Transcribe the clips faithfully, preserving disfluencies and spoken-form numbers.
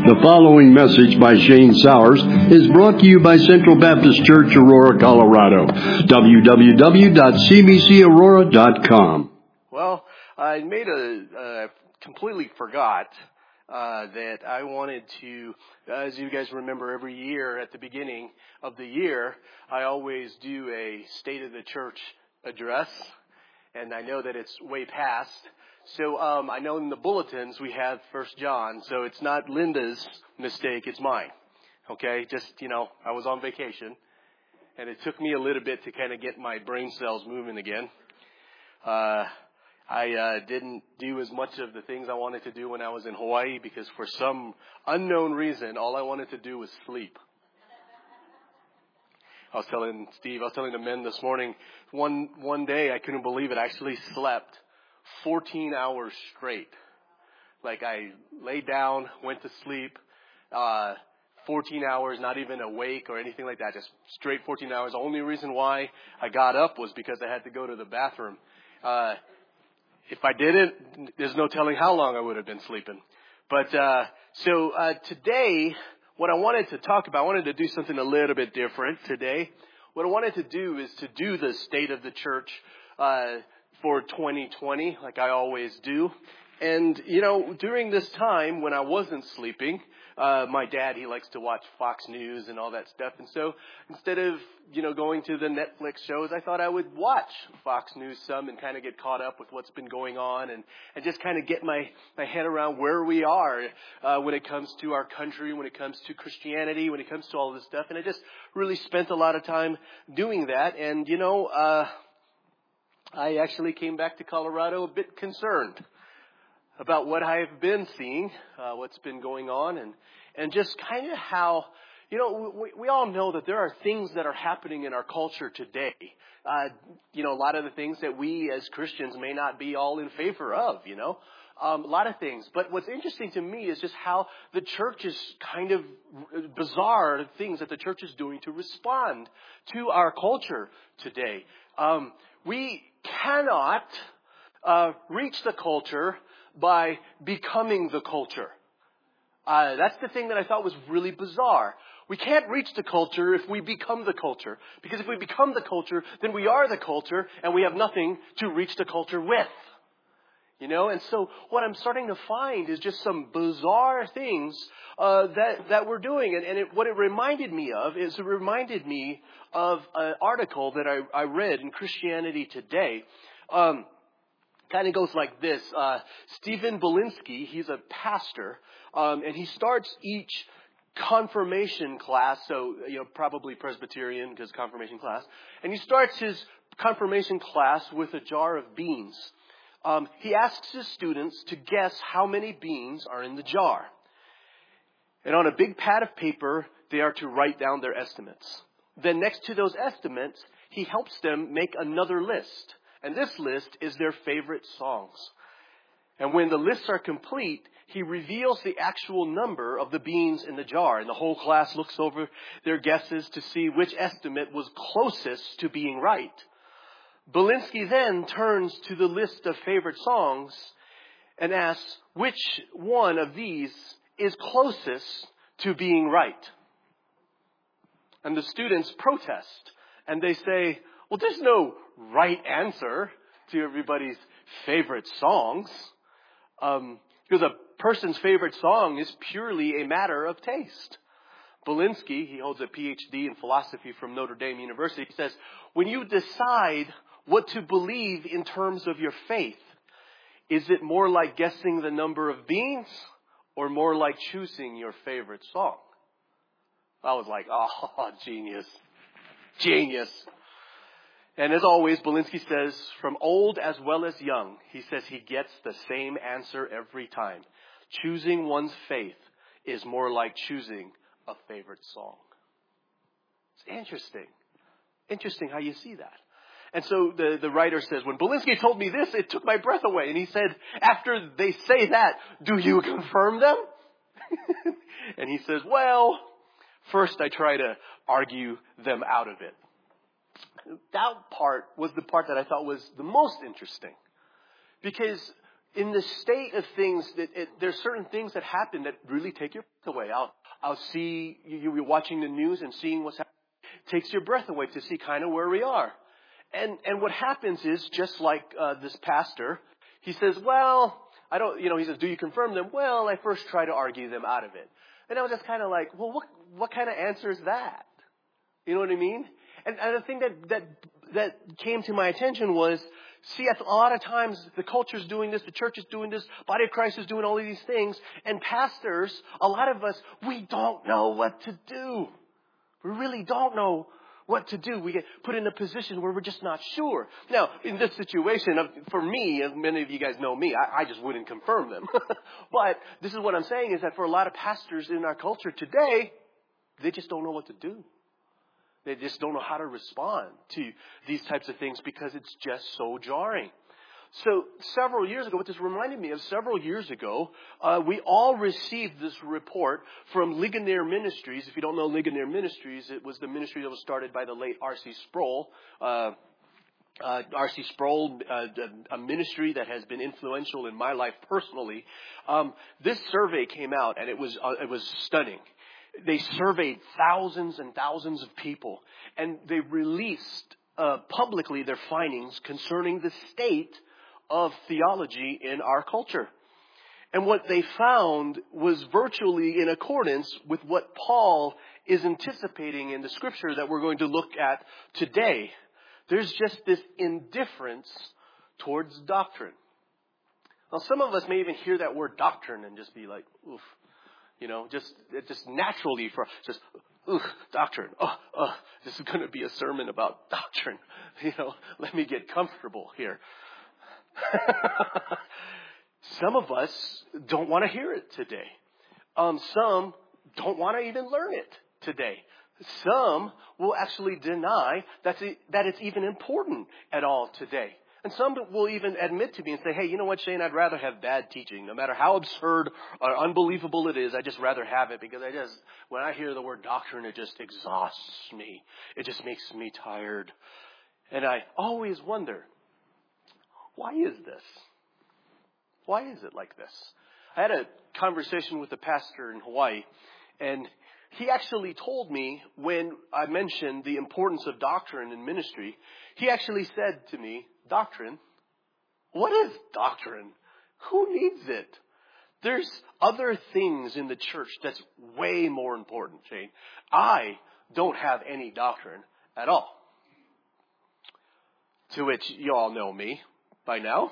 The following message by Shane Sowers is brought to you by Central Baptist Church, Aurora, Colorado. w w w dot c b c aurora dot com. Well, I made a, uh, completely forgot uh, that I wanted to, as you guys remember, every year at the beginning of the year, I always do a State of the Church address, and I know that it's way past. So um, I know in the bulletins we have First John, so it's not Linda's mistake, it's mine. Okay, just, you know, I was on vacation, and it took me a little bit to kind of get my brain cells moving again. Uh, I uh, didn't do as much of the things I wanted to do when I was in Hawaii because for some unknown reason, all I wanted to do was sleep. I was telling Steve, I was telling the men this morning, one one day I couldn't believe it, I actually slept fourteen hours straight. Like I laid down, went to sleep, uh, fourteen hours, not even awake or anything like that, just straight fourteen hours. The only reason why I got up was because I had to go to the bathroom. Uh, if I didn't, there's no telling how long I would have been sleeping. But, uh, so, uh, today, what I wanted to talk about, I wanted to do something a little bit different today. What I wanted to do is to do the State of the Church, uh, for twenty twenty, like I always do. And, you know, during this time when I wasn't sleeping, uh, my dad, he likes to watch Fox News and all that stuff. And so instead of, you know, going to the Netflix shows, I thought I would watch Fox News some and kind of get caught up with what's been going on and, and just kind of get my, my head around where we are, uh, when it comes to our country, when it comes to Christianity, when it comes to all this stuff. And I just really spent a lot of time doing that. And, you know, uh, I actually came back to Colorado a bit concerned about what I've been seeing, uh, what's been going on, and, and just kind of how, you know, we, we all know that there are things that are happening in our culture today. Uh, you know, a lot of the things that we as Christians may not be all in favor of, you know, um, a lot of things. But what's interesting to me is just how the church is kind of bizarre things that the church is doing to respond to our culture today. Um, we cannot uh, reach the culture by becoming the culture. Uh, that's the thing that I thought was really bizarre. We can't reach the culture if we become the culture. Because if we become the culture, then we are the culture, and we have nothing to reach the culture with. You know, and so what I'm starting to find is just some bizarre things uh, that that we're doing. And, and it, what it reminded me of is it reminded me of an article that I, I read in Christianity Today. Um, kind of goes like this. Uh, Stephen Belinsky, he's a pastor, um, and he starts each confirmation class, so, you know, probably Presbyterian because confirmation class, and he starts his confirmation class with a jar of beans. Um, he asks his students to guess how many beans are in the jar. And on a big pad of paper, they are to write down their estimates. Then next to those estimates, he helps them make another list. And this list is their favorite songs. And when the lists are complete, he reveals the actual number of the beans in the jar. And the whole class looks over their guesses to see which estimate was closest to being right. Belinsky then turns to the list of favorite songs and asks which one of these is closest to being right. And the students protest and they say, well, there's no right answer to everybody's favorite songs. Um, because a person's favorite song is purely a matter of taste. Belinsky, he holds a P H D in philosophy from Notre Dame University, says, when you decide what to believe in terms of your faith, is it more like guessing the number of beans or more like choosing your favorite song? I was like, oh, genius. Genius. And as always, Belinsky says, from old as well as young, he says he gets the same answer every time. Choosing one's faith is more like choosing a favorite song. It's interesting. Interesting how you see that. And so the, the writer says, when Belinsky told me this, it took my breath away. And he said, after they say that, do you confirm them? And he says, well, first I try to argue them out of it. That part was the part that I thought was the most interesting. Because in the state of things, that it, there's certain things that happen that really take your breath away. I'll, I'll see, you, you're watching the news and seeing what's happening. It takes your breath away to see kind of where we are. And, and what happens is, just like uh, this pastor, he says, well, I don't, you know, he says, do you confirm them? Well, I first try to argue them out of it. And I was just kind of like, well, what, what kind of answer is that? You know what I mean? And, and the thing that, that, that came to my attention was, see, a lot of times the culture's doing this, the church is doing this, body of Christ is doing all of these things, and pastors, a lot of us, we don't know what to do. We really don't know what to do. We get put in a position where we're just not sure. Now, in this situation, for me, as many of you guys know me, I, I just wouldn't confirm them. But this is what I'm saying, is that for a lot of pastors in our culture today, they just don't know what to do. They just don't know how to respond to these types of things because it's just so jarring. So several years ago, what this reminded me of, several years ago, uh, we all received this report from Ligonier Ministries. If you don't know Ligonier Ministries, it was the ministry that was started by the late R C Sproul. Uh, uh, R C Sproul, uh, a ministry that has been influential in my life personally. Um, this survey came out, and it was uh, it was stunning. They surveyed thousands and thousands of people, and they released uh, publicly their findings concerning the state of theology in our culture. And what they found was virtually in accordance with what Paul is anticipating in the scripture that we're going to look at today. There's just this indifference towards doctrine. Now, some of us may even hear that word doctrine and just be like, oof. You know, just just naturally for just, ugh, doctrine. Oh, oh, this is going to be a sermon about doctrine. You know, let me get comfortable here. Some of us don't want to hear it today. Um, some don't want to even learn it today. Some will actually deny that that it's even important at all today. And some will even admit to me and say, hey, you know what, Shane, I'd rather have bad teaching. No matter how absurd or unbelievable it is, I just rather have it because I just, when I hear the word doctrine, it just exhausts me. It just makes me tired. And I always wonder, why is this? Why is it like this? I had a conversation with a pastor in Hawaii, and he actually told me when I mentioned the importance of doctrine in ministry, he actually said to me, doctrine? What is doctrine? Who needs it? There's other things in the church that's way more important, Shane. I don't have any doctrine at all. To which you all know me by now.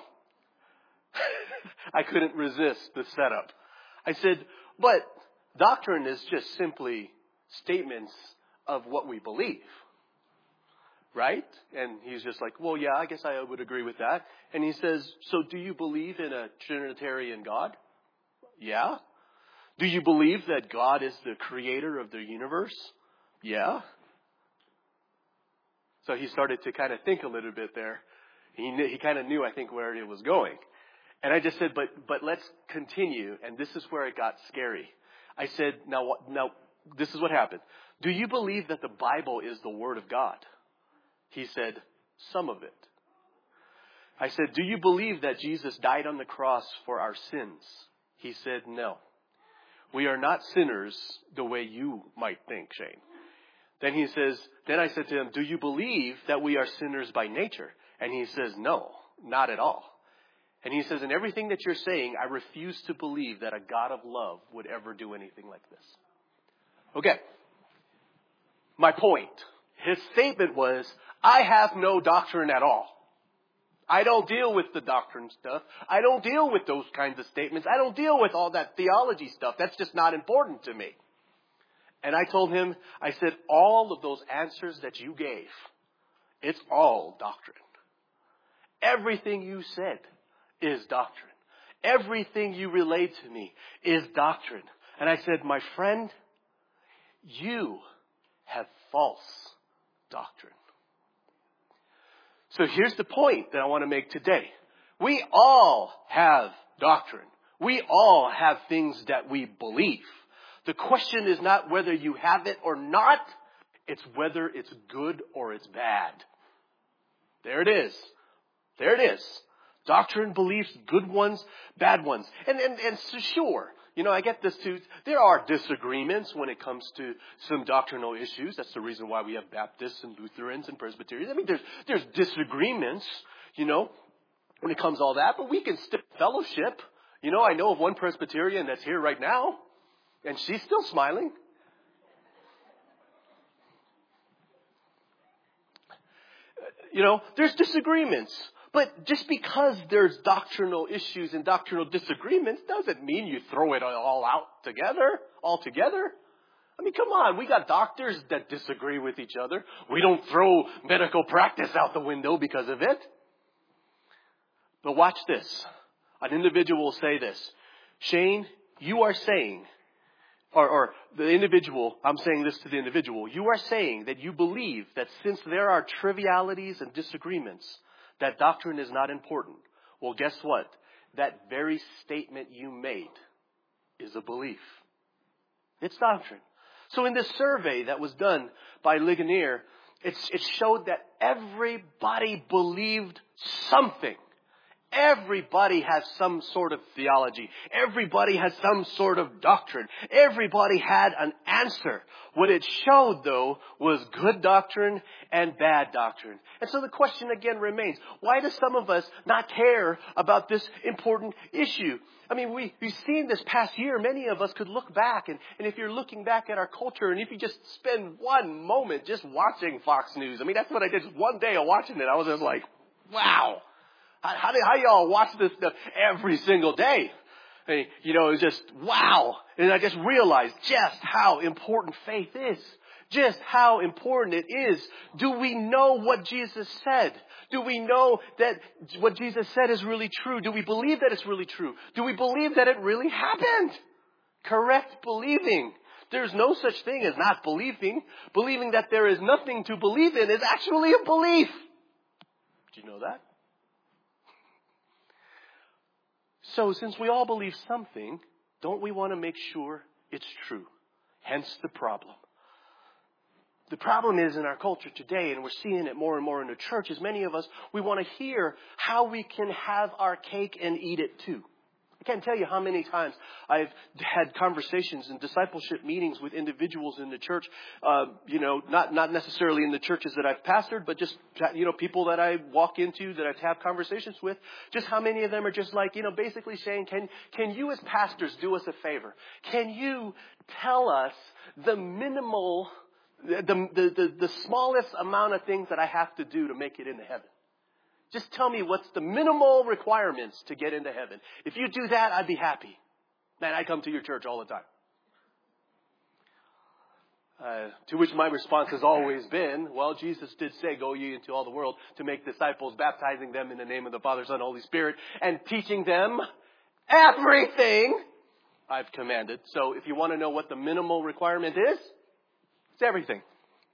I couldn't resist the setup. I said, but doctrine is just simply statements of what we believe. Right? And he's just like, well, yeah, I guess I would agree with that. And he says, so do you believe in a Trinitarian God? Yeah. Do you believe that God is the creator of the universe? Yeah. So he started to kind of think a little bit there. He knew, he kind of knew, I think, where it was going. And I just said, but but let's continue. And this is where it got scary. I said, now, now this is what happened. Do you believe that the Bible is the Word of God? He said, some of it. I said, do you believe that Jesus died on the cross for our sins? He said, no. We are not sinners the way you might think, Shane. Then he says, then I said to him, do you believe that we are sinners by nature? And he says, no, not at all. And he says, in everything that you're saying, I refuse to believe that a God of love would ever do anything like this. Okay. My point. His statement was, I have no doctrine at all. I don't deal with the doctrine stuff. I don't deal with those kinds of statements. I don't deal with all that theology stuff. That's just not important to me. And I told him, I said, all of those answers that you gave, it's all doctrine. Everything you said is doctrine. Everything you relayed to me is doctrine. And I said, my friend, you have false doctrine. So here's the point that I want to make today. We all have doctrine. We all have things that we believe. The question is not whether you have it or not. It's whether it's good or it's bad. There it is. There it is. Doctrine, beliefs, good ones, bad ones. And, and, and so sure, you know, I get this too. There are disagreements when it comes to some doctrinal issues. That's the reason why we have Baptists and Lutherans and Presbyterians. I mean, there's, there's disagreements, you know, when it comes to all that, but we can still fellowship. You know, I know of one Presbyterian that's here right now, and she's still smiling. You know, there's disagreements. But just because there's doctrinal issues and doctrinal disagreements doesn't mean you throw it all out together, all together. I mean, come on, we got doctors that disagree with each other. We don't throw medical practice out the window because of it. But watch this. An individual will say this. Shane, you are saying, or, or the individual, I'm saying this to the individual, you are saying that you believe that since there are trivialities and disagreements, that doctrine is not important. Well, guess what? That very statement you made is a belief. It's doctrine. So in this survey that was done by Ligonier, it's, it showed that everybody believed something. Everybody has some sort of theology. Everybody has some sort of doctrine. Everybody had an answer. What it showed, though, was good doctrine and bad doctrine. And so the question again remains, why do some of us not care about this important issue? I mean, we, we've seen this past year, many of us could look back, and, and if you're looking back at our culture, and if you just spend one moment just watching Fox News, I mean, that's what I did one day of watching it. I was just like, wow. How, how, do, how y'all watch this stuff every single day? I mean, you know, it was just, wow. And I just realized just how important faith is. Just how important it is. Do we know what Jesus said? Do we know that what Jesus said is really true? Do we believe that it's really true? Do we believe that it really happened? Correct believing. There's no such thing as not believing. Believing that there is nothing to believe in is actually a belief. Did you know that? So since we all believe something, don't we want to make sure it's true? Hence the problem. The problem is in our culture today, and we're seeing it more and more in the church, is many of us, we want to hear how we can have our cake and eat it too. I can't tell you how many times I've had conversations and discipleship meetings with individuals in the church, uh, you know, not, not necessarily in the churches that I've pastored, but just, you know, people that I walk into that I have conversations with. Just how many of them are just like, you know, basically saying, can, can you as pastors do us a favor? Can you tell us the minimal, the, the, the, the smallest amount of things that I have to do to make it into heaven? Just tell me what's the minimal requirements to get into heaven. If you do that, I'd be happy. Man, I come to your church all the time. Uh, to which my response has always been, well, Jesus did say, go ye into all the world to make disciples, baptizing them in the name of the Father, Son, and Holy Spirit, and teaching them everything I've commanded. So if you want to know what the minimal requirement is, it's everything.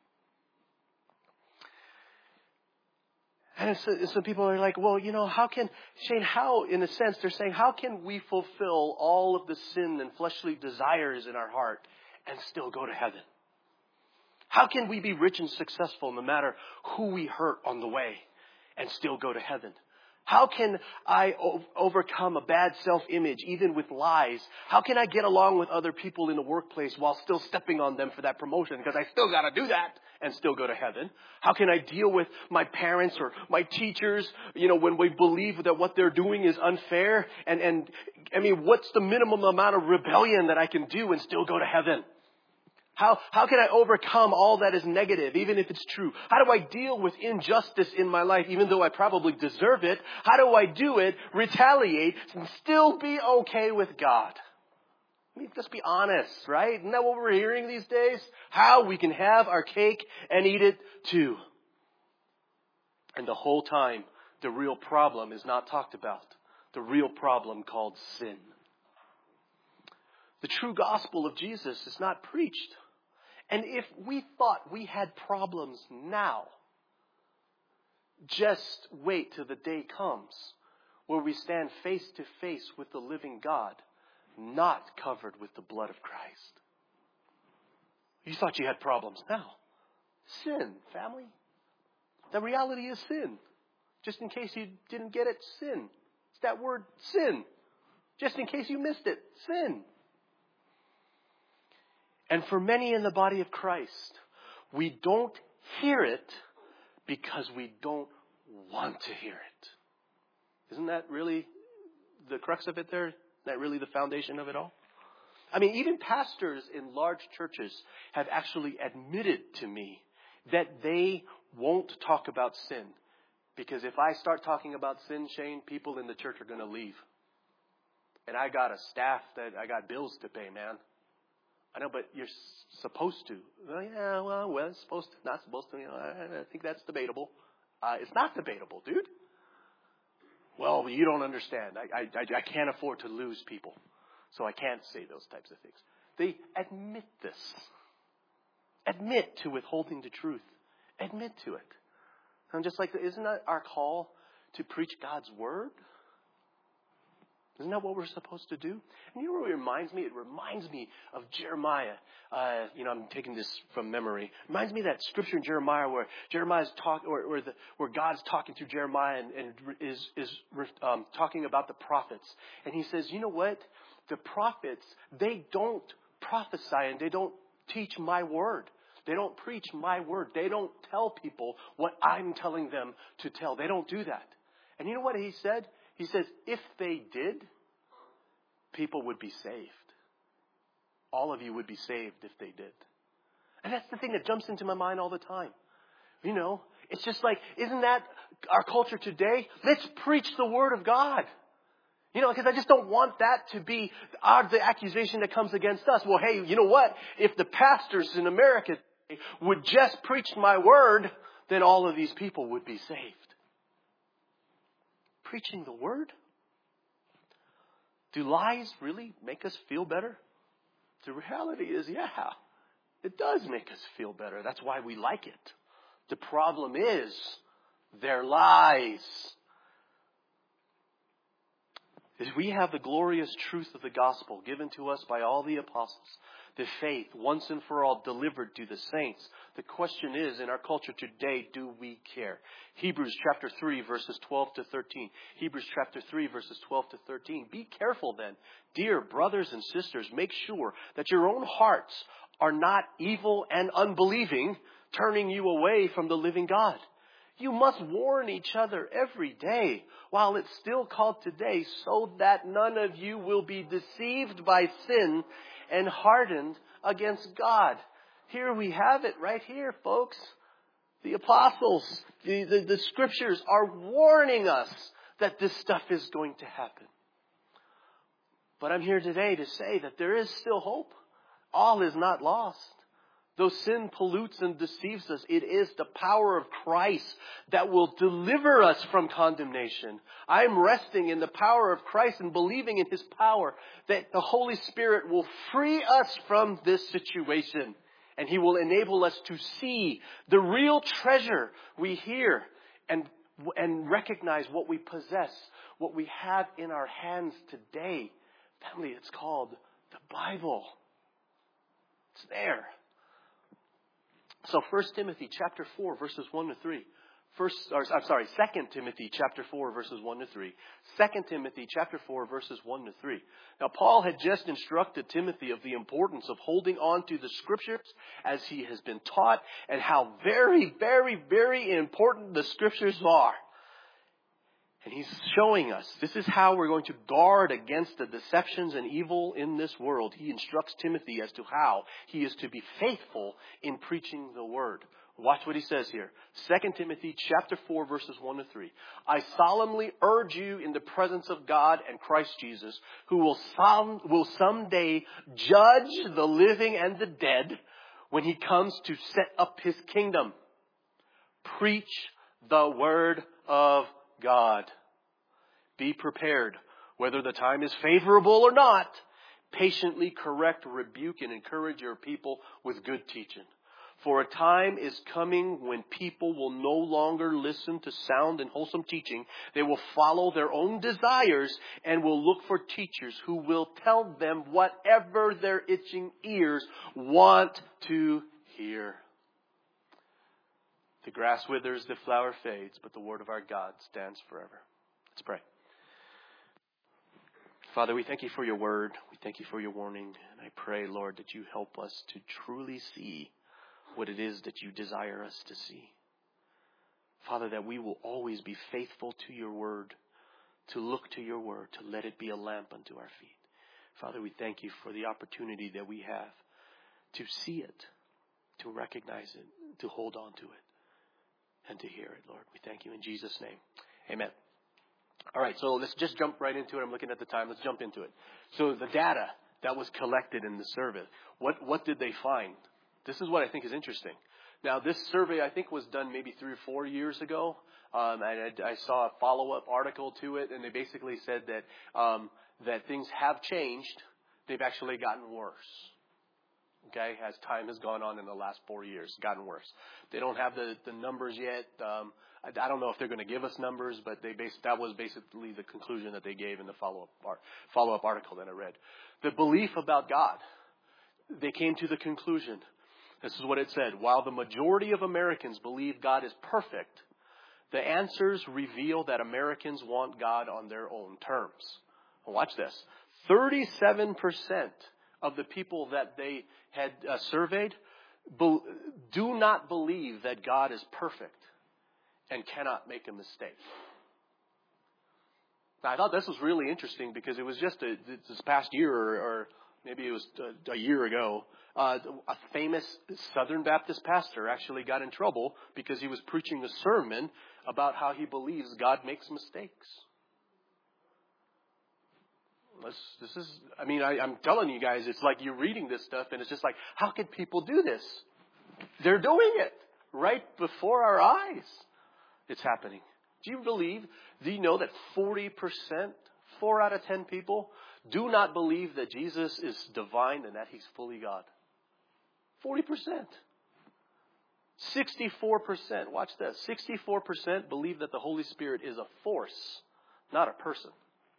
And some people are like, well, you know, how can, Shane, how, in a sense, they're saying, how can we fulfill all of the sin and fleshly desires in our heart and still go to heaven? How can we be rich and successful no matter who we hurt on the way and still go to heaven? How can I o- overcome a bad self-image, even with lies? How can I get along with other people in the workplace while still stepping on them for that promotion? Because I still got to do that and still go to heaven. How can I deal with my parents or my teachers, you know, when we believe that what they're doing is unfair? And, and I mean, what's the minimum amount of rebellion that I can do and still go to heaven? How, how can I overcome all that is negative, even if it's true? How do I deal with injustice in my life, even though I probably deserve it? How do I do it, retaliate, and still be okay with God? I mean, just be honest, right? Isn't that what we're hearing these days? How we can have our cake and eat it too. And the whole time, the real problem is not talked about. The real problem called sin. The true gospel of Jesus is not preached. And if we thought we had problems now, just wait till the day comes where we stand face to face with the living God, not covered with the blood of Christ. You thought you had problems now. Sin, family. The reality is sin. Just in case you didn't get it, sin. It's that word sin. Just in case you missed it, sin. And for many in the body of Christ, we don't hear it because we don't want to hear it. Isn't that really the crux of it there? Isn't that really the foundation of it all? I mean, even pastors in large churches have actually admitted to me that they won't talk about sin. Because if I start talking about sin, Shane, people in the church are going to leave. And I got a staff that I got bills to pay, man. I know, but you're supposed to. Well, yeah, well, well, it's supposed to, not supposed to. You know, I, I think that's debatable. Uh, it's not debatable, dude. Well, you don't understand. I, I, I can't afford to lose people. So I can't say those types of things. They admit this. Admit to withholding the truth. Admit to it. I'm just like, isn't that our call to preach God's word? Isn't that what we're supposed to do? And you know what it reminds me? It reminds me of Jeremiah. Uh, you know, I'm taking this from memory. It reminds me of that scripture in Jeremiah where Jeremiah's talk, or, or the, where God's talking through Jeremiah and, and is is um, talking about the prophets. And he says, you know what? The prophets, they don't prophesy and they don't teach my word. They don't preach my word. They don't tell people what I'm telling them to tell. They don't do that. And you know what he said? He says, if they did, people would be saved. All of you would be saved if they did. And that's the thing that jumps into my mind all the time. You know, it's just like, isn't that our culture today? Let's preach the word of God. You know, because I just don't want that to be our, the accusation that comes against us. Well, hey, you know what? If the pastors in America would just preach my word, then all of these people would be saved. Preaching the word? Do lies really make us feel better? The reality is, yeah, it does make us feel better. That's why we like it. The problem is, they're lies. Is we have the glorious truth of the gospel given to us by all the apostles. The faith, once and for all, delivered to the saints. The question is, in our culture today, do we care? Hebrews chapter three, verses twelve to thirteen. Hebrews chapter three, verses twelve to thirteen. Be careful then, dear brothers and sisters, make sure that your own hearts are not evil and unbelieving, turning you away from the living God. You must warn each other every day while it's still called today, so that none of you will be deceived by sin and hardened against God. Here we have it right here, folks. The apostles, the, the, the scriptures are warning us that this stuff is going to happen. But I'm here today to say that there is still hope. All is not lost. Though sin pollutes and deceives us, it is the power of Christ that will deliver us from condemnation. I'm resting in the power of Christ and believing in His power that the Holy Spirit will free us from this situation. And He will enable us to see the real treasure we hear and, and recognize what we possess, what we have in our hands today. Family, it's called the Bible. It's there. So First Timothy chapter four, verses one to three. First, or, I'm sorry, Second Timothy chapter four, verses one to three. Second Timothy chapter four, verses one to three. Now, Paul had just instructed Timothy of the importance of holding on to the Scriptures as he has been taught, and how very, very, very important the Scriptures are. And he's showing us this is how we're going to guard against the deceptions and evil in this world. He instructs Timothy as to how he is to be faithful in preaching the word. Watch what he says here. Second Timothy chapter four, verses one to three. I solemnly urge you in the presence of God and Christ Jesus, who will some, will someday judge the living and the dead when He comes to set up His kingdom. Preach the word of God. Be prepared, whether the time is favorable or not. Patiently correct, rebuke, and encourage your people with good teaching. For a time is coming when people will no longer listen to sound and wholesome teaching. They will follow their own desires and will look for teachers who will tell them whatever their itching ears want to hear. The grass withers, the flower fades, but the word of our God stands forever. Let's pray. Father, we thank you for your word. We thank you for your warning. And I pray, Lord, that you help us to truly see what it is that you desire us to see. Father, that we will always be faithful to your word, to look to your word, to let it be a lamp unto our feet. Father, we thank you for the opportunity that we have to see it, to recognize it, to hold on to it, and to hear it, Lord. We thank you in Jesus' name. Amen. All right, so let's just jump right into it. I'm looking at the time. Let's jump into it. So the data that was collected in the survey, what, what did they find? This is what I think is interesting. Now, this survey, I think, was done maybe three or four years ago. Um, and I, I saw a follow-up article to it, and they basically said that um, that things have changed. They've actually gotten worse. Okay, as time has gone on in the last four years, gotten worse. They don't have the, the numbers yet. Um, I, I don't know if they're going to give us numbers, but they bas- that was basically the conclusion that they gave in the follow-up art, follow-up article that I read. The belief about God, they came to the conclusion. This is what it said. While the majority of Americans believe God is perfect, the answers reveal that Americans want God on their own terms. Well, watch this. thirty-seven percent of the people that they had uh, surveyed be- do not believe that God is perfect and cannot make a mistake. Now, I thought this was really interesting because it was just a, this past year, or, or maybe it was a, a year ago, uh, a famous Southern Baptist pastor actually got in trouble because he was preaching a sermon about how he believes God makes mistakes. This, this is, I mean, I, I'm telling you guys, it's like you're reading this stuff and it's just like, how could people do this? They're doing it right before our eyes. It's happening. Do you believe, do you know that forty percent, four out of ten people, do not believe that Jesus is divine and that he's fully God? forty percent. sixty-four percent, watch this, sixty-four percent believe that the Holy Spirit is a force, not a person.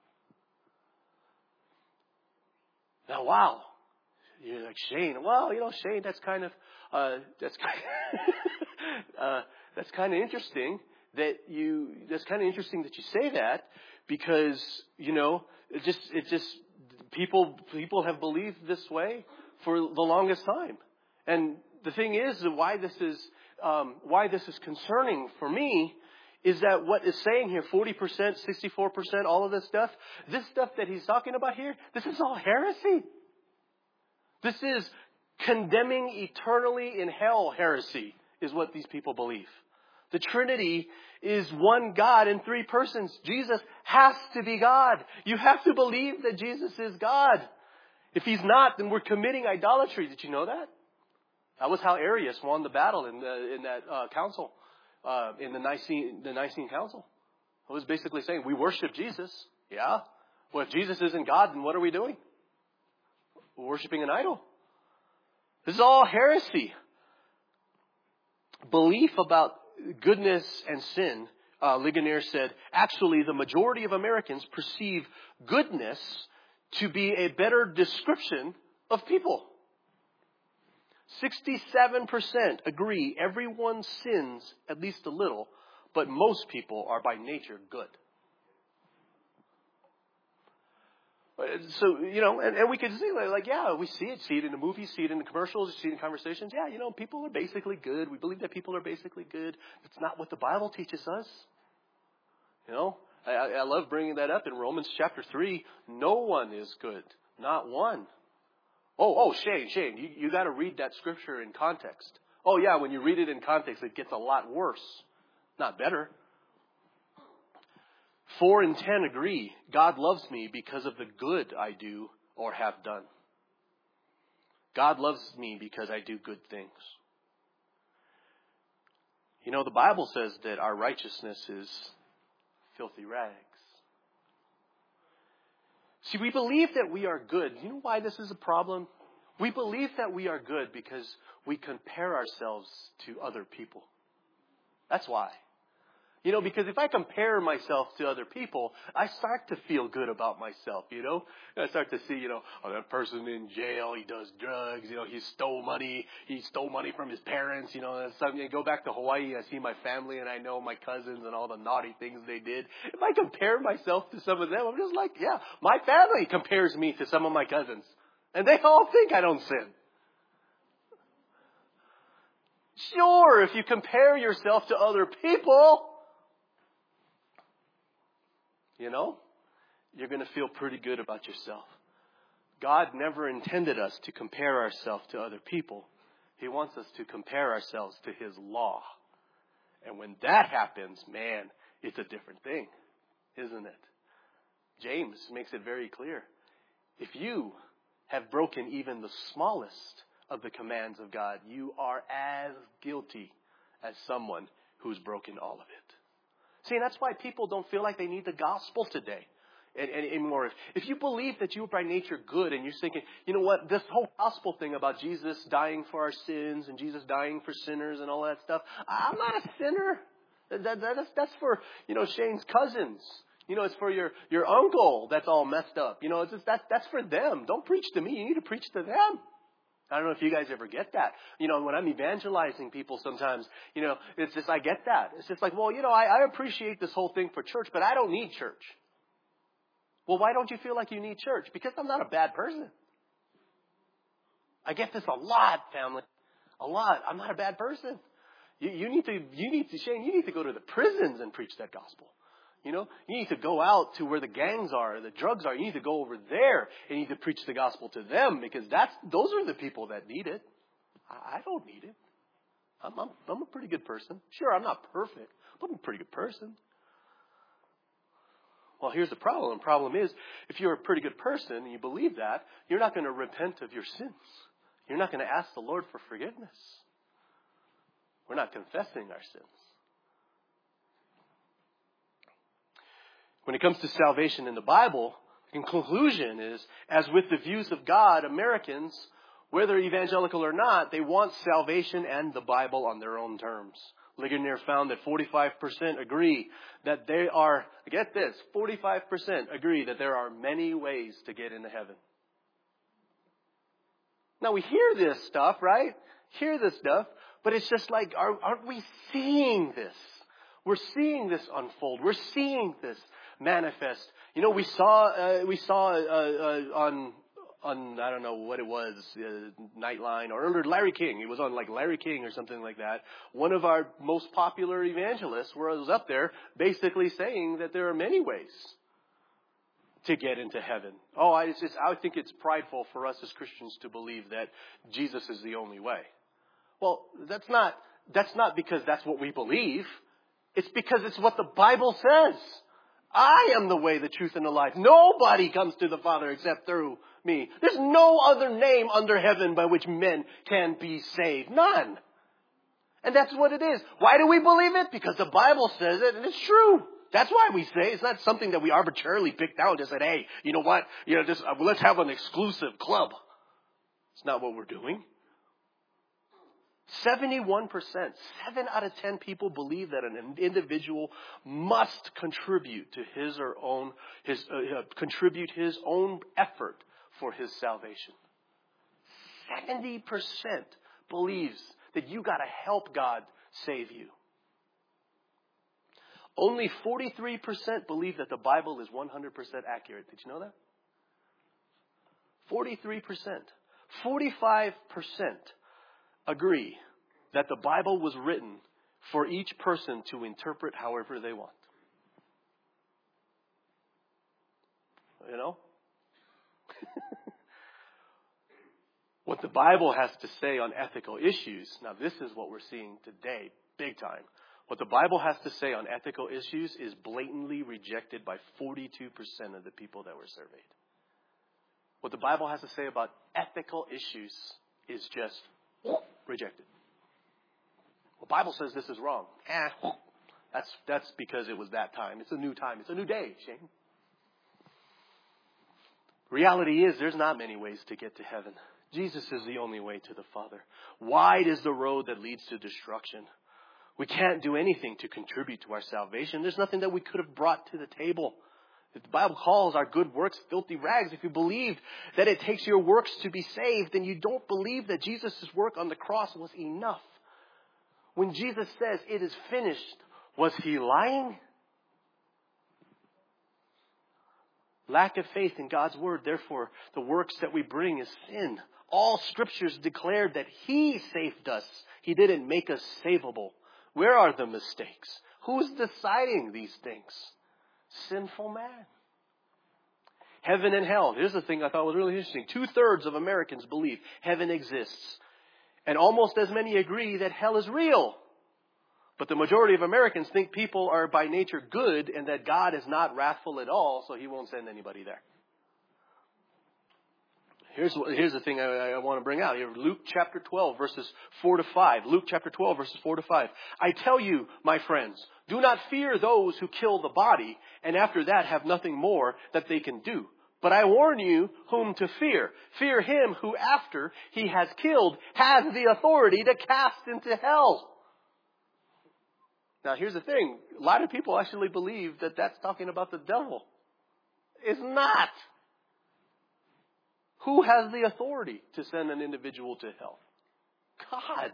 Now, wow, you're like, Shane, well, you know, Shane, that's kind of, uh, that's kind of, uh, that's kind of interesting that you, that's kind of interesting that you say that because, you know, it just, it just, people, people have believed this way for the longest time. And the thing is, why this is, um, why this is concerning for me is that what is saying here, forty percent, sixty-four percent, all of this stuff, this stuff that he's talking about here, this is all heresy. This is condemning eternally in hell heresy, is what these people believe. The Trinity is one God in three persons. Jesus has to be God. You have to believe that Jesus is God. If he's not, then we're committing idolatry. Did you know that? That was how Arius won the battle in the in that uh, council. Uh, in the Nicene, the Nicene Council. It was basically saying, we worship Jesus. Yeah. Well, if Jesus isn't God, then what are we doing? We're worshiping an idol. This is all heresy. Belief about goodness and sin, uh, Ligonier said, actually the majority of Americans perceive goodness to be a better description of people. sixty-seven percent agree everyone sins at least a little, but most people are by nature good. So, you know, and, and we can see, like, yeah, we see it. See it in the movies, see it in the commercials, see it in conversations. Yeah, you know, people are basically good. We believe that people are basically good. It's not what the Bible teaches us. You know, I, I love bringing that up in Romans chapter three. No one is good. Not one. Oh, oh, Shane, Shane, you, you got to read that scripture in context. Oh, yeah, when you read it in context, it gets a lot worse, not better. Four in ten agree, God loves me because of the good I do or have done. God loves me because I do good things. You know, the Bible says that our righteousness is filthy rags. See, we believe that we are good. You know why this is a problem? We believe that we are good because we compare ourselves to other people. That's why. You know, because if I compare myself to other people, I start to feel good about myself, you know. I start to see, you know, oh, that person in jail, he does drugs, you know, he stole money, he stole money from his parents, you know. And something. I go back to Hawaii, I see my family, and I know my cousins and all the naughty things they did. If I compare myself to some of them, I'm just like, yeah, my family compares me to some of my cousins. And they all think I don't sin. Sure, if you compare yourself to other people, you know, you're going to feel pretty good about yourself. God never intended us to compare ourselves to other people. He wants us to compare ourselves to His law. And when that happens, man, it's a different thing, isn't it? James makes it very clear. If you have broken even the smallest of the commands of God, you are as guilty as someone who's broken all of it. See, and that's why people don't feel like they need the gospel today anymore. If, if you believe that you are by nature good and you're thinking, you know what, this whole gospel thing about Jesus dying for our sins and Jesus dying for sinners and all that stuff, I'm not a sinner. That, that, that's, that's for, you know, Shane's cousins. You know, it's for your, your uncle that's all messed up. You know, it's just, that, that's for them. Don't preach to me. You need to preach to them. I don't know if you guys ever get that. You know, when I'm evangelizing people sometimes, you know, it's just, I get that. It's just like, well, you know, I, I appreciate this whole thing for church, but I don't need church. Well, why don't you feel like you need church? Because I'm not a bad person. I get this a lot, family. A lot. I'm not a bad person. You, you need to, you need to, Shane, you need to go to the prisons and preach that gospel. You know, you need to go out to where the gangs are, the drugs are. You need to go over there and you need to preach the gospel to them because that's those are the people that need it. I, I don't need it. I'm, I'm, I'm a pretty good person. Sure, I'm not perfect, but I'm a pretty good person. Well, here's the problem. The problem is, if you're a pretty good person and you believe that, you're not going to repent of your sins. You're not going to ask the Lord for forgiveness. We're not confessing our sins. When it comes to salvation in the Bible, the conclusion is, as with the views of God, Americans, whether evangelical or not, they want salvation and the Bible on their own terms. Ligonier found that forty-five percent agree that they are, get this, forty-five percent agree that there are many ways to get into heaven. Now we hear this stuff, right? Hear this stuff, but it's just like, are, aren't we seeing this? We're seeing this unfold. We're seeing this manifest. You know, we saw uh, we saw uh, uh, on on I don't know what it was, uh, Nightline or under Larry King. It was on like Larry King or something like that. One of our most popular evangelists was up there, basically saying that there are many ways to get into heaven. Oh, I it's just I think it's prideful for us as Christians to believe that Jesus is the only way. Well, that's not that's not because that's what we believe. It's because it's what the Bible says. I am the way, the truth, and the life. Nobody comes to the Father except through me. There's no other name under heaven by which men can be saved. None. And that's what it is. Why do we believe it? Because the Bible says it, and it's true. That's why we say it's not something that we arbitrarily picked out and just said, hey, you know what? You know, just uh, let's have an exclusive club. It's not what we're doing. seventy-one percent, seven out of ten people believe that an individual must contribute to his or own, his, uh, contribute his own effort for his salvation. seventy percent believes that you got to help God save you. Only forty-three percent believe that the Bible is one hundred percent accurate. Did you know that? forty-three percent. forty-five percent agree that the Bible was written for each person to interpret however they want. You know? What the Bible has to say on ethical issues, now this is what we're seeing today, big time. What the Bible has to say on ethical issues is blatantly rejected by forty-two percent of the people that were surveyed. What the Bible has to say about ethical issues is just rejected. The Bible says this is wrong. Eh, that's that's because it was that time. It's a new time. It's a new day, Shane. Reality is there's not many ways to get to heaven. Jesus is the only way to the Father. Wide is the road that leads to destruction. We can't do anything to contribute to our salvation. There's nothing that we could have brought to the table. If the Bible calls our good works filthy rags, if you believe that it takes your works to be saved, then you don't believe that Jesus' work on the cross was enough. When Jesus says it is finished, was he lying? Lack of faith in God's word, therefore, the works that we bring is sin. All scriptures declared that he saved us. He didn't make us savable. Where are the mistakes? Who's deciding these things? Sinful man. Heaven and hell. Here's the thing I thought was really interesting. Two-thirds of Americans believe heaven exists. And almost as many agree that hell is real. But the majority of Americans think people are by nature good and that God is not wrathful at all, so he won't send anybody there. Here's, here's the thing I, I want to bring out here. Luke chapter twelve, verses four to five. Luke chapter twelve, verses four to five. I tell you, my friends, do not fear those who kill the body, and after that have nothing more that they can do. But I warn you whom to fear. Fear him who after he has killed has the authority to cast into hell. Now here's the thing. A lot of people actually believe that that's talking about the devil. It's not. Who has the authority to send an individual to hell? God.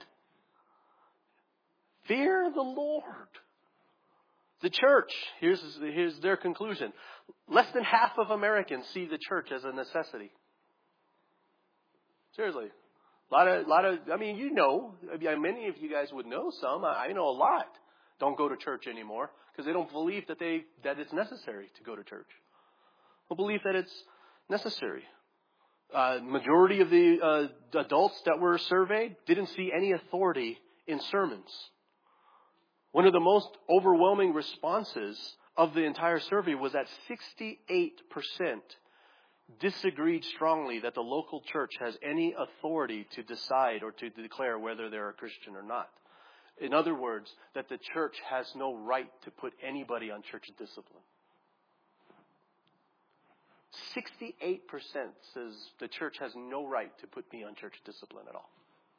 Fear the Lord. The church, here's, here's their conclusion. Less than half of Americans see the church as a necessity. Seriously. A lot of, lot of, I mean, you know, I mean, many of you guys would know some. I, I know a lot don't go to church anymore because they don't believe that they, that it's necessary to go to church. They believe that it's necessary. Uh, majority of the uh, adults that were surveyed didn't see any authority in sermons. One of the most overwhelming responses of the entire survey was that sixty-eight percent disagreed strongly that the local church has any authority to decide or to declare whether they're a Christian or not. In other words, that the church has no right to put anybody on church discipline. sixty-eight percent says the church has no right to put me on church discipline at all.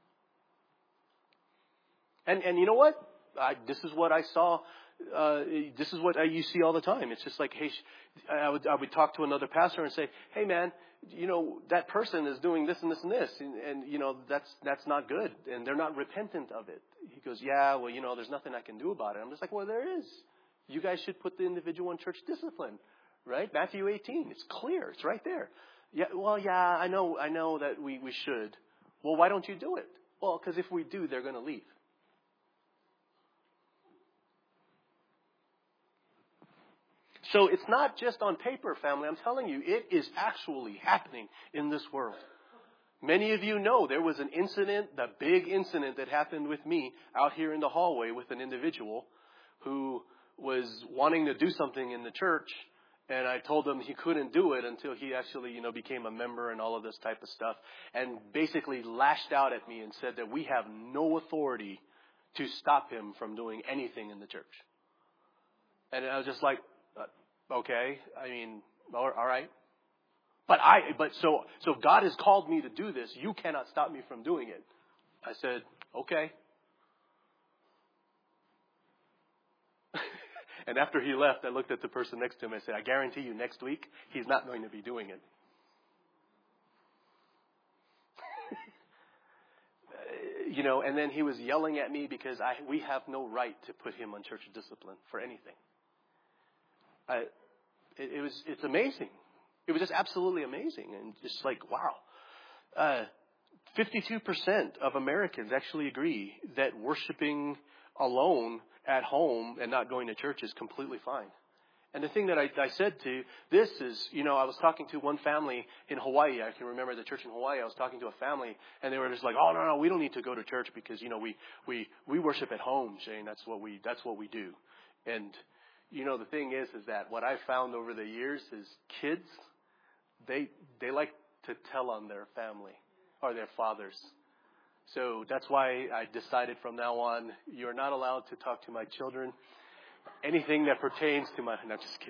And and you know what? I, this is what I saw. Uh, this is what I, you see all the time. It's just like, hey, I would, I would talk to another pastor and say, hey, man, you know, that person is doing this and this and this. And, and, you know, that's that's not good. And they're not repentant of it. He goes, yeah, well, you know, there's nothing I can do about it. I'm just like, well, there is. You guys should put the individual in church discipline. Right? Matthew eighteen. It's clear. It's right there. Yeah. Well, yeah, I know, I know that we, we should. Well, why don't you do it? Well, because if we do, they're going to leave. So it's not just on paper, family. I'm telling you, it is actually happening in this world. Many of you know there was an incident, the big incident that happened with me out here in the hallway with an individual who was wanting to do something in the church. And I told him he couldn't do it until he actually, you know, became a member and all of this type of stuff. And basically lashed out at me and said that we have no authority to stop him from doing anything in the church. And I was just like, uh, okay, I mean, all right. But I, but so, so God has called me to do this. You cannot stop me from doing it. I said, okay. And after he left, I looked at the person next to him and I said, I guarantee you next week, he's not going to be doing it. You know, and then he was yelling at me because I, we have no right to put him on church discipline for anything. I, it, it was, it's amazing. It was just absolutely amazing. And just like, wow. Uh, fifty-two percent of Americans actually agree that worshiping alone at home and not going to church is completely fine. And the thing that I, I said to this is, you know, I was talking to one family in Hawaii. I can remember the church in Hawaii. I was talking to a family and they were just like, oh, no, no, we don't need to go to church because, you know, we, we, we worship at home, Shane. That's what we, that's what we do. And, you know, the thing is, is that what I've found over the years is kids, they, they like to tell on their family or their fathers. So that's why I decided from now on, you're not allowed to talk to my children. Anything that pertains to my, no, I'm just kidding.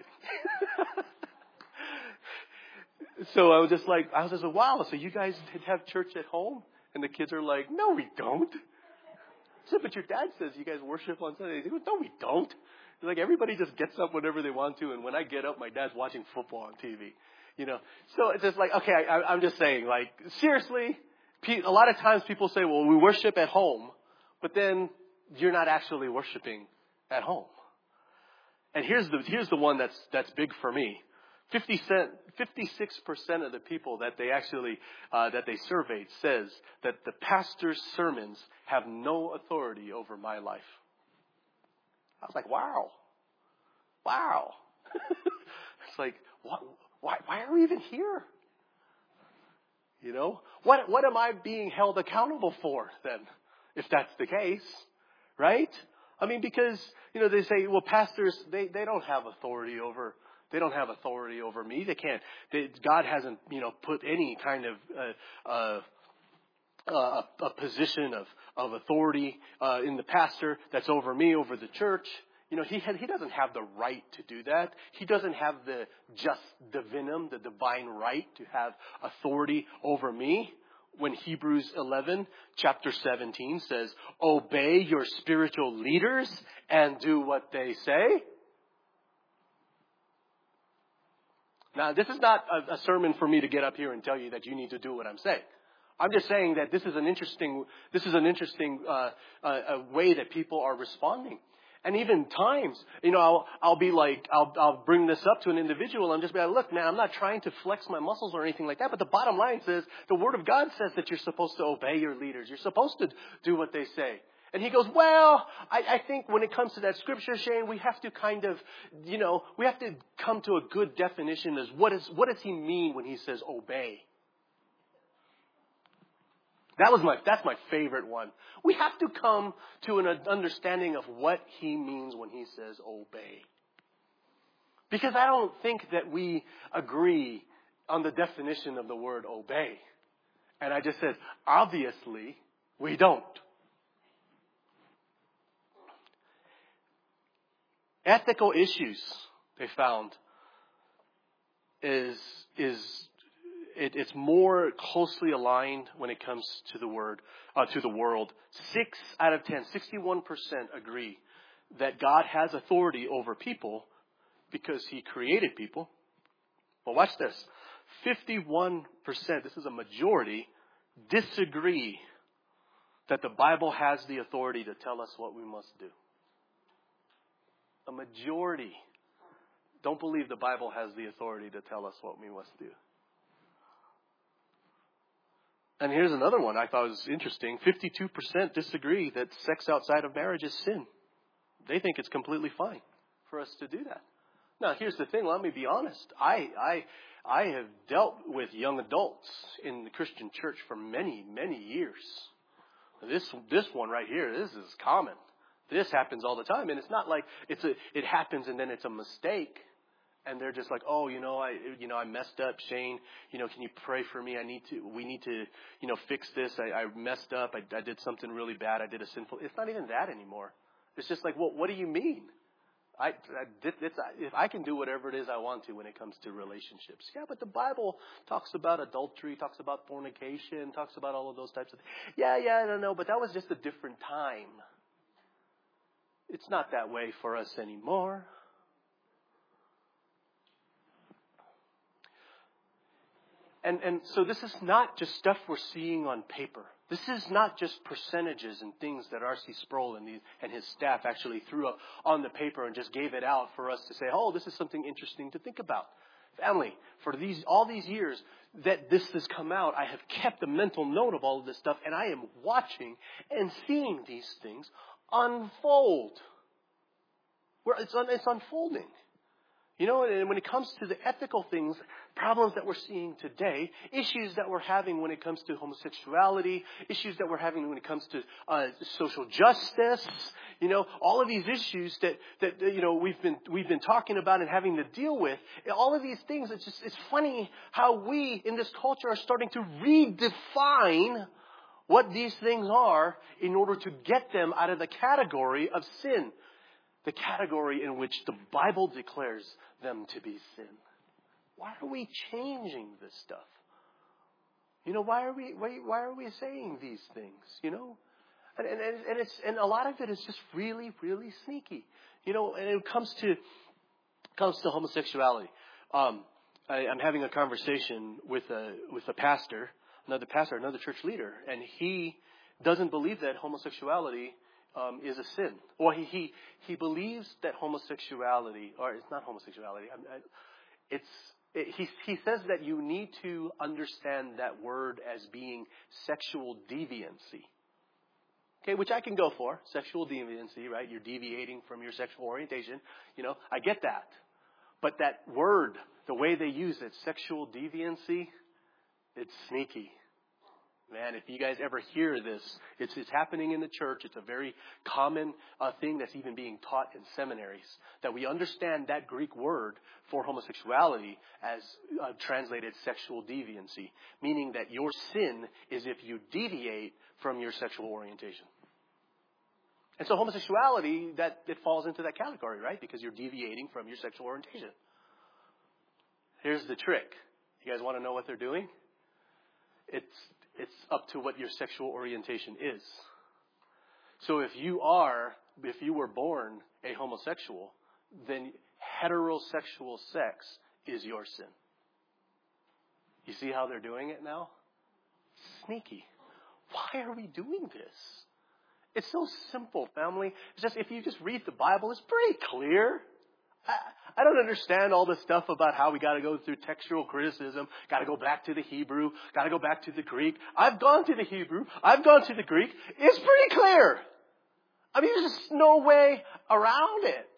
So I was just like, I was just like, wow, so you guys have church at home? And the kids are like, no, we don't. I said, but your dad says you guys worship on Sundays. He goes, no, we don't. He's like, everybody just gets up whenever they want to, and when I get up, my dad's watching football on T V. You know, so it's just like, okay, I, I'm just saying, like, seriously, a lot of times people say, well, we worship at home, but then you're not actually worshiping at home. And here's the here's the one that's that's big for me. fifty-six percent of the people that they actually uh, that they surveyed says that the pastor's sermons have no authority over my life. I was like, wow, wow. It's like, what, why why are we even here? You know, what what am I being held accountable for then, if that's the case, right? I mean, because, you know, they say, well, pastors, they, they don't have authority over, they don't have authority over me. They can't, they, God hasn't, you know, put any kind of, uh, uh, uh, a position of, of authority, uh, in the pastor that's over me, over the church. You know, he had, he doesn't have the right to do that. He doesn't have the just divinum, the divine right to have authority over me. When Hebrews eleven, chapter seventeen says, obey your spiritual leaders and do what they say. Now, this is not a, a sermon for me to get up here and tell you that you need to do what I'm saying. I'm just saying that this is an interesting, this is an interesting uh, uh, a way that people are responding. And even times, you know, I'll, I'll be like, I'll, I'll bring this up to an individual and just be like, look, man, I'm not trying to flex my muscles or anything like that. But the bottom line says, the Word of God says that you're supposed to obey your leaders. You're supposed to do what they say. And he goes, well, I, I think when it comes to that scripture, Shane, we have to kind of, you know, we have to come to a good definition as what is, what does he mean when he says obey? That was my, that's my favorite one. We have to come to an understanding of what he means when he says obey. Because I don't think that we agree on the definition of the word obey. And I just said, obviously, we don't. Ethical issues, they found, is, is, It, it's more closely aligned when it comes to the word, uh, to the world. Six out of ten, sixty-one percent agree that God has authority over people because he created people. Well, watch this. fifty-one percent, this is a majority, disagree that the Bible has the authority to tell us what we must do. A majority don't believe the Bible has the authority to tell us what we must do. And here's another one I thought was interesting. fifty-two percent disagree that sex outside of marriage is sin. They think it's completely fine for us to do that. Now, here's the thing. Let me be honest. I, I, I have dealt with young adults in the Christian church for many, many years. This, this one right here, this is common. This happens all the time. And it's not like it's a, it happens and then it's a mistake. And they're just like, oh, you know, I, you know, I messed up, Shane. You know, can you pray for me? I need to, we need to, you know, fix this. I, I messed up. I, I did something really bad. I did a sinful. It's not even that anymore. It's just like, well, what do you mean? I, I it's, if I can do whatever it is I want to when it comes to relationships. Yeah, but the Bible talks about adultery, talks about fornication, talks about all of those types of things. Yeah, yeah, I don't know, but that was just a different time. It's not that way for us anymore. And and so this is not just stuff we're seeing on paper. This is not just percentages and things that R C Sproul and, the, and his staff actually threw up on the paper and just gave it out for us to say, oh, this is something interesting to think about. Family, for these all these years that this has come out, I have kept a mental note of all of this stuff, and I am watching and seeing these things unfold. Where it's, un, it's unfolding. You know, and when it comes to the ethical things, problems that we're seeing today, issues that we're having when it comes to homosexuality, issues that we're having when it comes to uh, social justice, you know, all of these issues that, that you know we've been we've been talking about and having to deal with, all of these things. It's just it's funny how we in this culture are starting to redefine what these things are in order to get them out of the category of sin. The category in which the Bible declares them to be sin. Why are we changing this stuff? You know, why are we why, why are we saying these things? You know, And, and, and it's and a lot of it is just really, really sneaky. You know, and it comes to comes to homosexuality. Um, I, I'm having a conversation with a with a pastor, another pastor, another church leader, and he doesn't believe that homosexuality um, is a sin. Or he, he he believes that homosexuality, or it's not homosexuality. I, I, it's it, he he says that you need to understand that word as being sexual deviancy. Okay, which I can go for, sexual deviancy, right? You're deviating from your sexual orientation. You know, I get that. But that word, the way they use it, sexual deviancy, it's sneaky. Man, if you guys ever hear this, it's, it's happening in the church. It's a very common uh, thing that's even being taught in seminaries. That we understand that Greek word for homosexuality as uh, translated sexual deviancy. Meaning that your sin is if you deviate from your sexual orientation. And so homosexuality, that it falls into that category, right? Because you're deviating from your sexual orientation. Here's the trick. You guys want to know what they're doing? It's it's up to what your sexual orientation is. So if you are, if you were born a homosexual, then heterosexual sex is your sin. You see how they're doing it now? Sneaky. Why are we doing this? It's so simple, family. It's just, if you just read the Bible, it's pretty clear. I, I don't understand all this stuff about how we got to go through textual criticism, got to go back to the Hebrew, got to go back to the Greek. I've gone to the Hebrew. I've gone to the Greek. It's pretty clear. I mean, there's just no way around it.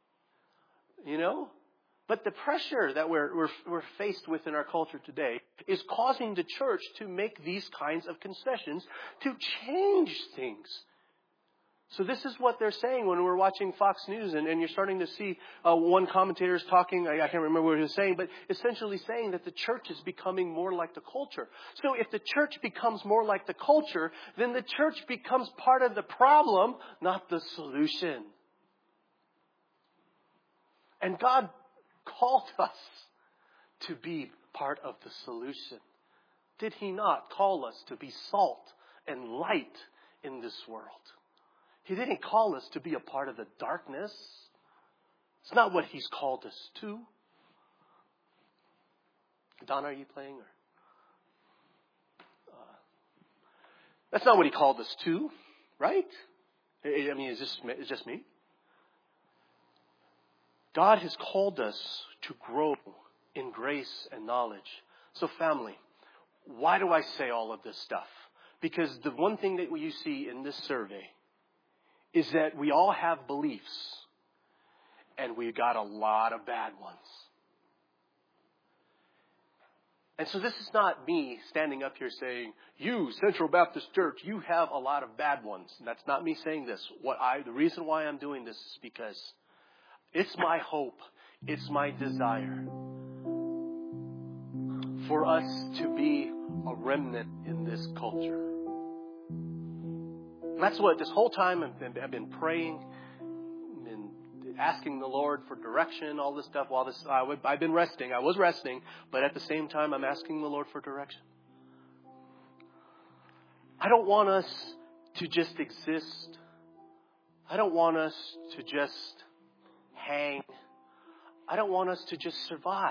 You know? But the pressure that we're, we're, we're faced with in our culture today is causing the church to make these kinds of concessions to change things. So this is what they're saying when we're watching Fox News, and, and you're starting to see uh, one commentator is talking, I, I can't remember what he was saying, but essentially saying that the church is becoming more like the culture. So if the church becomes more like the culture, then the church becomes part of the problem, not the solution. And God called us to be part of the solution. Did He not call us to be salt and light in this world? He didn't call us to be a part of the darkness. It's not what He's called us to. Don, are you playing? Or, uh, that's not what He called us to, right? I mean, is this is just me? God has called us to grow in grace and knowledge. So family, why do I say all of this stuff? Because the one thing that you see in this survey is that we all have beliefs, and we got a lot of bad ones. And so this is not me standing up here saying, you, Central Baptist Church, you have a lot of bad ones. And that's not me saying this. What I, the reason why I'm doing this is because it's my hope, it's my desire for us to be a remnant in this culture. That's what this whole time I've been, I've been praying and asking the Lord for direction, all this stuff. While this, I would, I've been resting. I was resting, but at the same time, I'm asking the Lord for direction. I don't want us to just exist. I don't want us to just hang. I don't want us to just survive.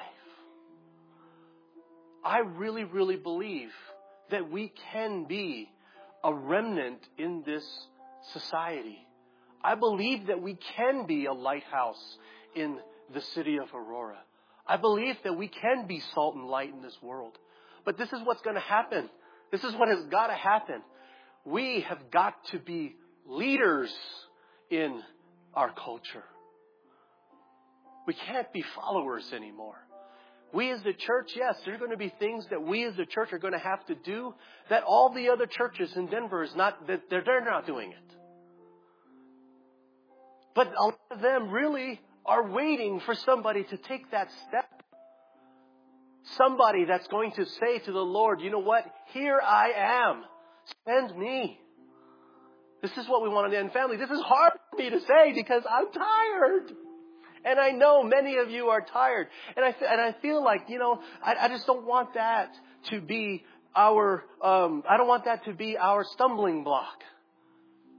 I really, really believe that we can be a remnant in this society. I believe that we can be a lighthouse in the city of Aurora. I believe that we can be salt and light in this world. But this is what's going to happen. This is what has got to happen. We have got to be leaders in our culture. We can't be followers anymore. We as the church, yes, there are going to be things that we as the church are going to have to do that all the other churches in Denver is not, that they're, they're not doing it. But a lot of them really are waiting for somebody to take that step. Somebody that's going to say to the Lord, you know what? Here I am. Send me. This is what we want to do. And family, this is hard for me to say because I'm tired. And I know many of you are tired. And I, and I feel like, you know, I, I just don't want that to be our, um, I don't want that to be our stumbling block.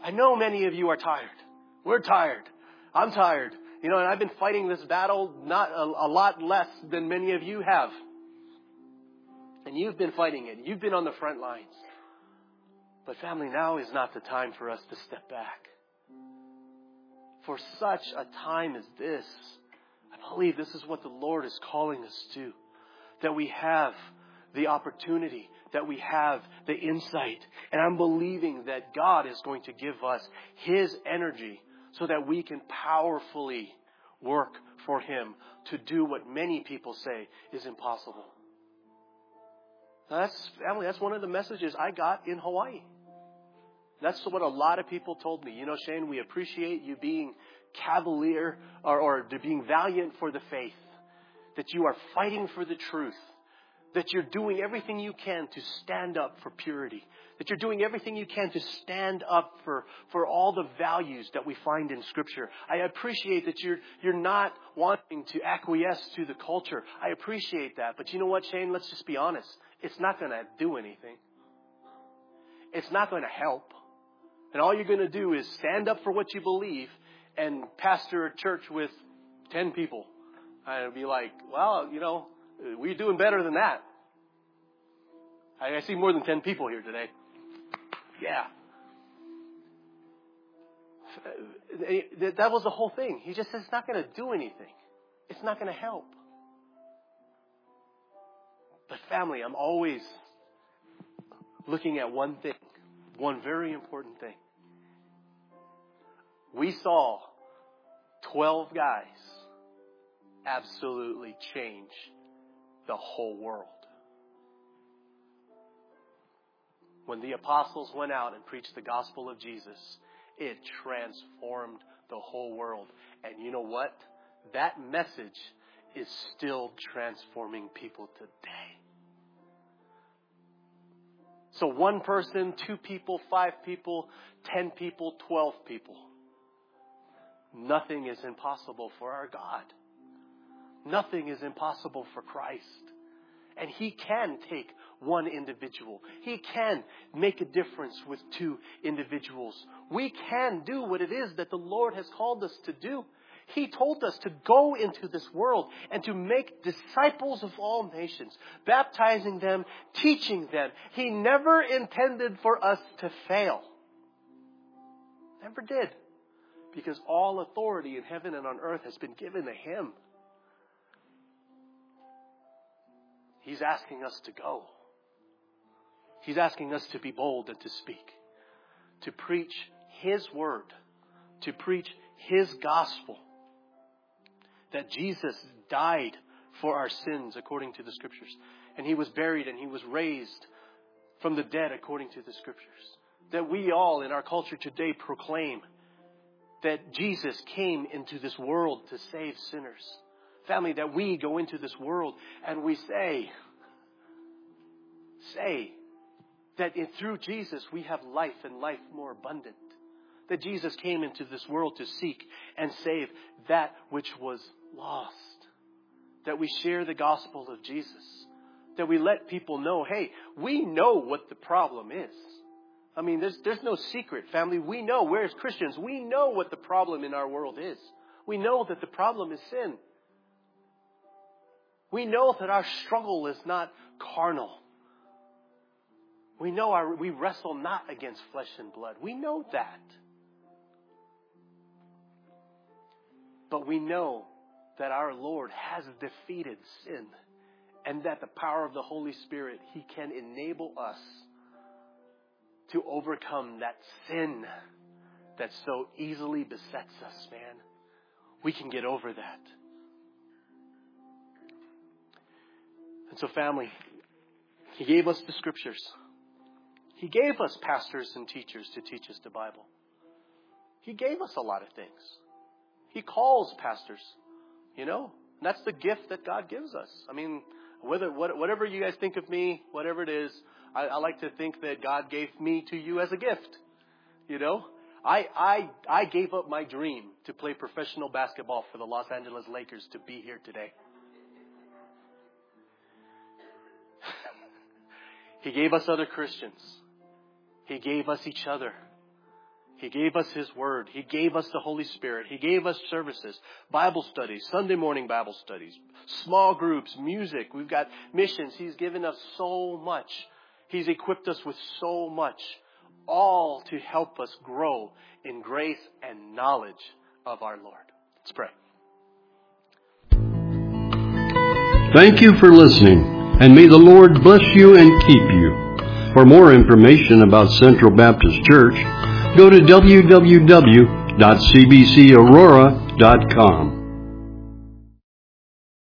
I know many of you are tired. We're tired. I'm tired. You know, and I've been fighting this battle not a, a lot less than many of you have. And you've been fighting it. You've been on the front lines. But family, now is not the time for us to step back. For such a time as this, I believe this is what the Lord is calling us to. That we have the opportunity, that we have the insight. And I'm believing that God is going to give us His energy so that we can powerfully work for Him to do what many people say is impossible. Now that's, family, that's one of the messages I got in Hawaii. That's what a lot of people told me. You know, Shane, we appreciate you being cavalier or, or being valiant for the faith. That you are fighting for the truth. That you're doing everything you can to stand up for purity. That you're doing everything you can to stand up for, for all the values that we find in Scripture. I appreciate that you're, you're not wanting to acquiesce to the culture. I appreciate that. But you know what, Shane? Let's just be honest. It's not going to do anything. It's not going to help. And all you're going to do is stand up for what you believe and pastor a church with ten people. I'd be like, well, you know, we're doing better than that. I, I see more than ten people here today. Yeah. That was the whole thing. He just says it's not going to do anything. It's not going to help. But family, I'm always looking at one thing. One very important thing. We saw twelve guys absolutely change the whole world. When the apostles went out and preached the gospel of Jesus, it transformed the whole world. And you know what? That message is still transforming people today. So one person, two people, five people, ten people, twelve people. Nothing is impossible for our God. Nothing is impossible for Christ. And He can take one individual. He can make a difference with two individuals. We can do what it is that the Lord has called us to do. He told us to go into this world and to make disciples of all nations, baptizing them, teaching them. He never intended for us to fail. Never did. Because all authority in heaven and on earth has been given to Him. He's asking us to go. He's asking us to be bold and to speak. To preach His word. To preach His gospel. That Jesus died for our sins according to the Scriptures. And He was buried and He was raised from the dead according to the Scriptures. That we all in our culture today proclaim that Jesus came into this world to save sinners. Family, that we go into this world and we say, say that in, through Jesus we have life and life more abundant. That Jesus came into this world to seek and save that which was lost. That we share the gospel of Jesus. That we let people know, hey, we know what the problem is. I mean, there's there's no secret, family. We know, we're as Christians, we know what the problem in our world is. We know that the problem is sin. We know that our struggle is not carnal. We know our, we wrestle not against flesh and blood. We know that. But we know that our Lord has defeated sin. And that the power of the Holy Spirit, He can enable us to overcome that sin that so easily besets us, man. We can get over that. And so family, He gave us the Scriptures. He gave us pastors and teachers to teach us the Bible. He gave us a lot of things. He calls pastors, you know. That's the gift that God gives us. I mean, whether whatever you guys think of me, whatever it is, I, I like to think that God gave me to you as a gift. You know, I I I gave up my dream to play professional basketball for the Los Angeles Lakers to be here today. He gave us other Christians. He gave us each other. He gave us His Word. He gave us the Holy Spirit. He gave us services, Bible studies, Sunday morning Bible studies, small groups, music. We've got missions. He's given us so much. He's equipped us with so much, all to help us grow in grace and knowledge of our Lord. Let's pray. Thank you for listening, and may the Lord bless you and keep you. For more information about Central Baptist Church, go to w w w dot c b c aurora dot com.